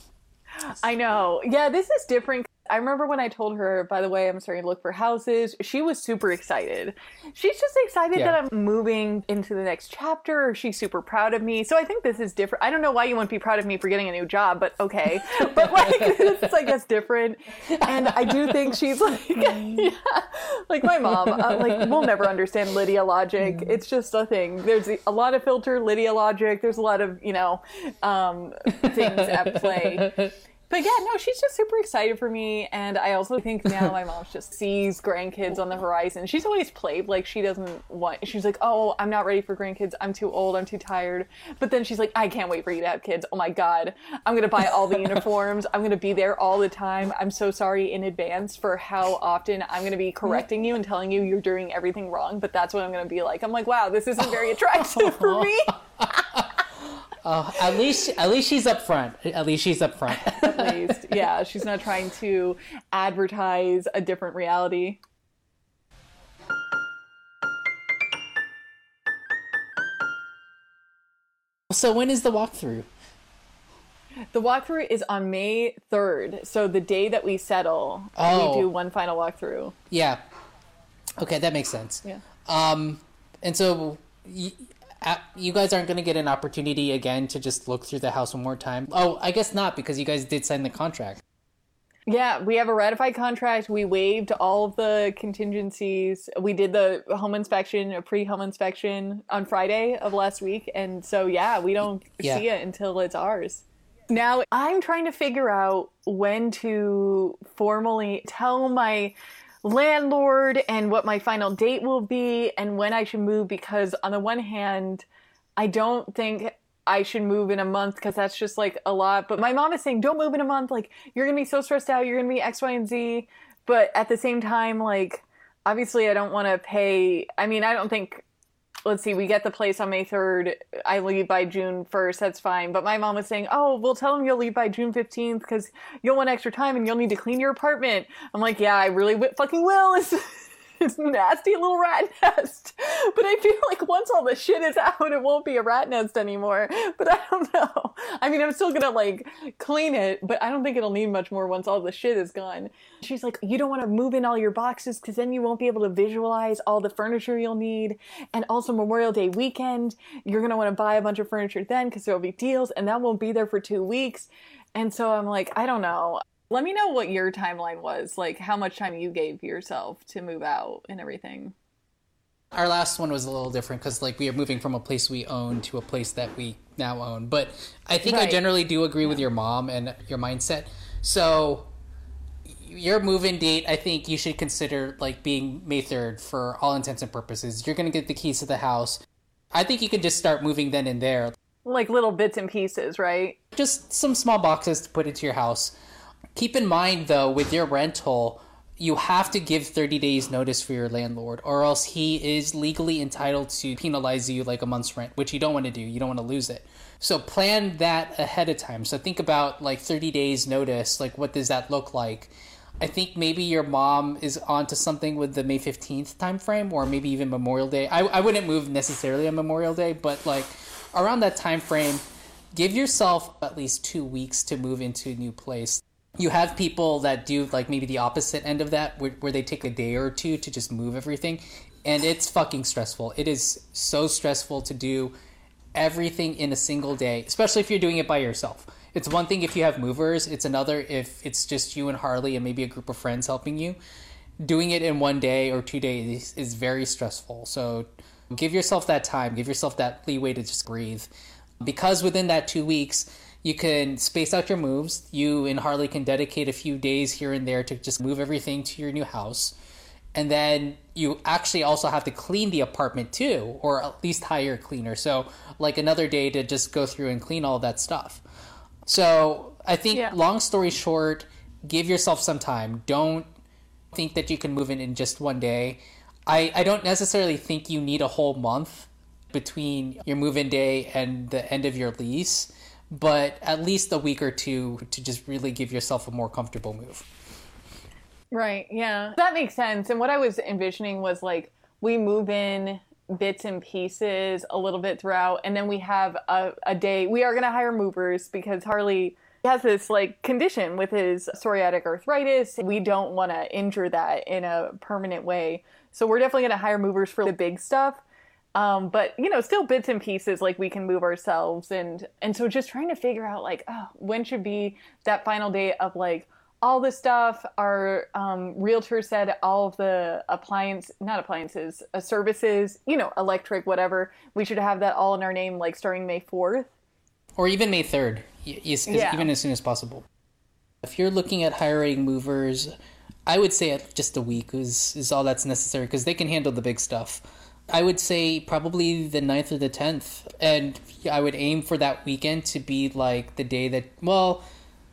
I know. Yeah, this is different. I remember when I told her, by the way, I'm starting to look for houses, she was super excited. She's just excited
Yeah.
that I'm moving into the next chapter. She's super proud of me. So I think this is different. I don't know why you wouldn't be proud of me for getting a new job, but okay. But like, this is, I guess, different. And I do think she's like, yeah, like my mom, uh, like we'll never understand Lydia logic. It's just a thing. There's a lot of filter Lydia logic. There's a lot of, you know, um, things at play. But yeah, no, she's just super excited for me. And I also think now my mom just sees grandkids on the horizon. She's always played like she doesn't want, she's like, oh, I'm not ready for grandkids. I'm too old. I'm too tired. But then she's like, I can't wait for you to have kids. Oh my God. I'm going to buy all the uniforms. I'm going to be there all the time. I'm so sorry in advance for how often I'm going to be correcting you and telling you you're doing everything wrong. But that's what I'm going to be like. I'm like, wow, this isn't very attractive for me.
Uh, at least, at least she's up front. At least she's up front.
At least, yeah, she's not trying to advertise a different reality.
So when is the walkthrough?
The walkthrough is on May third, so the day that we settle,
Oh.
we do one final walkthrough.
Yeah. Okay, that makes sense.
Yeah.
Um, and so y- uh, you guys aren't going to get an opportunity again to just look through the house one more time. Oh, I guess not, because you guys did sign the contract.
Yeah, we have a ratified contract. We waived all of the contingencies. We did the home inspection, a pre-home inspection on Friday of last week. And so, yeah, we don't
yeah.
see it until it's ours. Now, I'm trying to figure out when to formally tell my landlord and what my final date will be and when I should move, because on the one hand, I don't think I should move in a month because that's just like a lot. But my mom is saying, don't move in a month. Like, you're going to be so stressed out. You're going to be X, Y, and Z. But at the same time, like, obviously I don't want to pay. I mean, I don't think, let's see, we get the place on May third. I leave by June first. That's fine. But my mom was saying, oh, we'll tell them you'll leave by June fifteenth because you'll want extra time and you'll need to clean your apartment. I'm like, yeah, I really w- fucking will. It's, it's a nasty little rat nest. But I feel like once all the shit is out, it won't be a rat nest anymore. But I don't know. I mean, I'm still going to, like, clean it, but I don't think it'll need much more once all the shit is gone. She's like, you don't want to move in all your boxes because then you won't be able to visualize all the furniture you'll need. And also Memorial Day weekend, you're going to want to buy a bunch of furniture then because there'll be deals and that won't be there for two weeks. And so I'm like, I don't know. Let me know what your timeline was, like how much time you gave yourself to move out and everything.
Our last one was a little different because, like, we are moving from a place we own to a place that we now own. But I think right. I generally do agree with your mom and your mindset. So your move-in date, I think you should consider, like, being May third for all intents and purposes. You're going to get the keys to the house. I think you could just start moving then and there.
Like little bits and pieces, right?
Just some small boxes to put into your house. Keep in mind, though, with your rental, you have to give thirty days notice for your landlord, or else he is legally entitled to penalize you like a month's rent, which you don't want to do. You don't want to lose it. So plan that ahead of time. So think about like thirty days notice. Like, what does that look like? I think maybe your mom is onto something with the May fifteenth time frame, or maybe even Memorial Day. I, I wouldn't move necessarily on Memorial Day, but like around that time frame, give yourself at least two weeks to move into a new place. You have people that do like maybe the opposite end of that where, where they take a day or two to just move everything. And it's fucking stressful. It is so stressful to do everything in a single day, especially if you're doing it by yourself. It's one thing if you have movers. It's another if it's just you and Harley and maybe a group of friends helping you. Doing it in one day or two days is very stressful. So give yourself that time. Give yourself that leeway to just breathe. Because within that two weeks... you can space out your moves. You and Harley can dedicate a few days here and there to just move everything to your new house. And then you actually also have to clean the apartment too, or at least hire a cleaner. So like another day to just go through and clean all that stuff. So I think yeah. long story short, give yourself some time. Don't think that you can move in in just one day. I, I don't necessarily think you need a whole month between your move-in day and the end of your lease, but at least a week or two to just really give yourself a more comfortable move.
Right, yeah. That makes sense. And what I was envisioning was like we move in bits and pieces a little bit throughout, and then we have a, a day. We are going to hire movers because Harley has this like condition with his psoriatic arthritis. We don't want to injure that in a permanent way. So we're definitely going to hire movers for the big stuff. Um, but, you know, still bits and pieces, like we can move ourselves. And, and so just trying to figure out like, oh, when should be that final day of like all the stuff. Our um, realtor said all of the appliance, not appliances, uh, services, you know, electric, whatever. We should have that all in our name, like starting May fourth.
Or even May third, yes, yeah. Even as soon as possible. If you're looking at hiring movers, I would say at just a week is, is all that's necessary because they can handle the big stuff. I would say probably the ninth or the tenth. And I would aim for that weekend to be like the day that, well,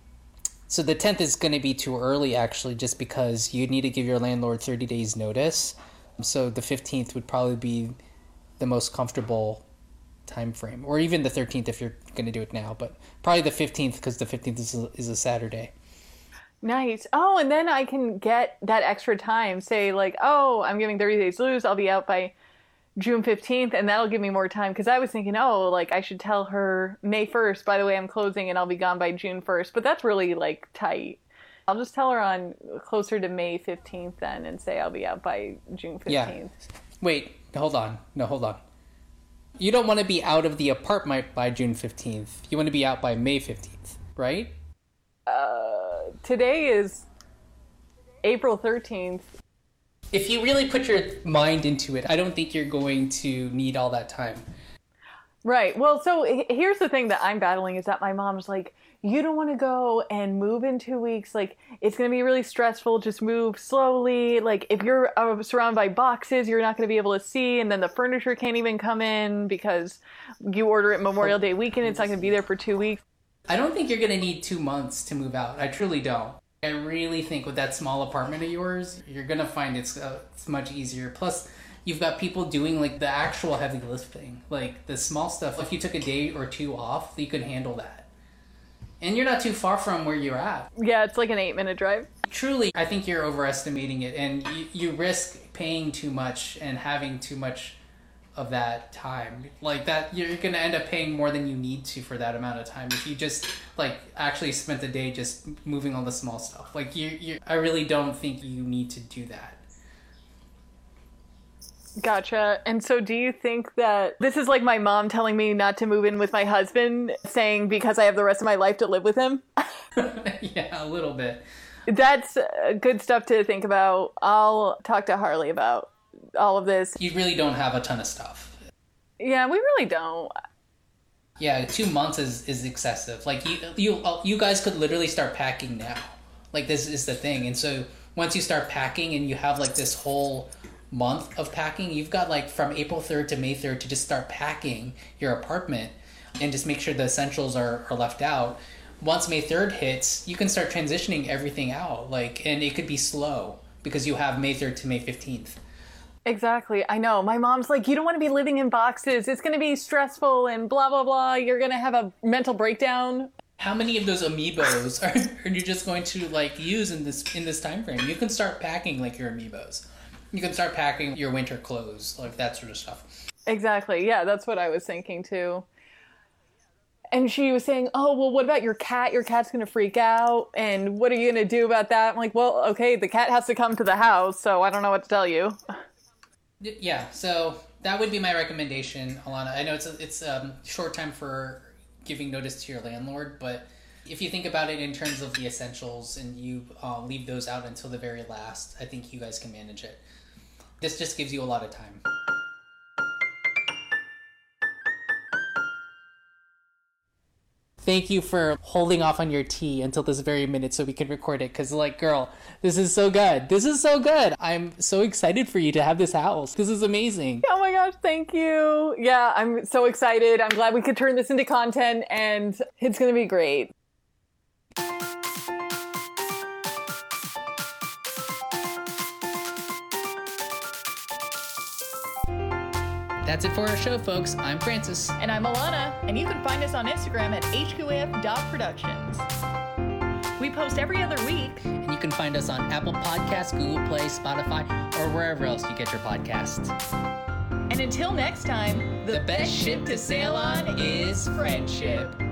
so the tenth is going to be too early actually, just because you need to give your landlord thirty days notice. So the fifteenth would probably be the most comfortable time frame, or even the thirteenth if you're going to do it now, but probably the fifteenth because the fifteenth is a, is a Saturday.
Nice. Oh, and then I can get that extra time. Say like, oh, I'm giving thirty days loose. I'll be out by June fifteenth, and that'll give me more time, because I was thinking, oh, like I should tell her May first, by the way, I'm closing and I'll be gone by June first, but that's really like tight. I'll just tell her on closer to May fifteenth then and say I'll be out by June fifteenth.
Yeah. Wait, hold on. No, hold on. You don't want to be out of the apartment by June fifteenth. You want to be out by May fifteenth, right?
Uh, today is April thirteenth.
If you really put your mind into it, I don't think you're going to need all that time.
Right. Well, so here's the thing that I'm battling is that my mom's like, you don't want to go and move in two weeks. Like, it's going to be really stressful. Just move slowly. Like, if you're uh, surrounded by boxes, you're not going to be able to see. And then the furniture can't even come in because you order it Memorial Day weekend. It's not going to be there for two weeks.
I don't think you're going to need two months to move out. I truly don't. I really think with that small apartment of yours, you're going to find it's, uh, it's much easier. Plus, you've got people doing like the actual heavy lifting, like the small stuff. If you took a day or two off, you could handle that. And you're not too far from where you're at.
Yeah, it's like an eight minute drive.
Truly, I think you're overestimating it, and you, you risk paying too much and having too much of that time. Like that, you're going to end up paying more than you need to for that amount of time if you just like actually spent the day just moving all the small stuff. Like you, you I really don't think you need to do that.
Gotcha. And so do you think that this is like my mom telling me not to move in with my husband, saying because I have the rest of my life to live with him?
Yeah, a little bit.
That's uh, good stuff to think about. I'll talk to Harley about all of this.
You really don't have a ton of stuff.
Yeah, we really don't.
Yeah, two months is, is excessive. Like you, you, you guys could literally start packing now. Like this is the thing. And so once you start packing and you have like this whole month of packing, you've got like from April third to May third to just start packing your apartment and just make sure the essentials are, are left out. Once May third hits, you can start transitioning everything out. Like, and it could be slow because you have May third to May fifteenth.
Exactly. I know. My mom's like, you don't want to be living in boxes. It's going to be stressful and blah, blah, blah. You're going to have a mental breakdown.
How many of those amiibos are, are you just going to like use in this in this time frame? You can start packing like your amiibos. You can start packing your winter clothes, like that sort of stuff.
Exactly. Yeah, that's what I was thinking too. And she was saying, oh, well, what about your cat? Your cat's going to freak out. And what are you going to do about that? I'm like, well, okay, the cat has to come to the house, so I don't know what to tell you.
Yeah, so that would be my recommendation, Alana. I know it's a, it's a short time for giving notice to your landlord, but if you think about it in terms of the essentials and you uh, leave those out until the very last, I think you guys can manage it. This just gives you a lot of time. Thank you for holding off on your tea until this very minute so we can record it. Because, like, girl, this is so good. This is so good. I'm so excited for you to have this house. This is amazing.
Oh my gosh, thank you. Yeah, I'm so excited. I'm glad we could turn this into content, and it's going to be great.
That's it for our show, folks. I'm Francis.
And I'm Alana, and you can find us on Instagram at H Q A F dot productions. We post every other week.
And you can find us on Apple Podcasts, Google Play, Spotify, or wherever else you get your podcasts.
And until next time,
The best ship to sail on is friendship.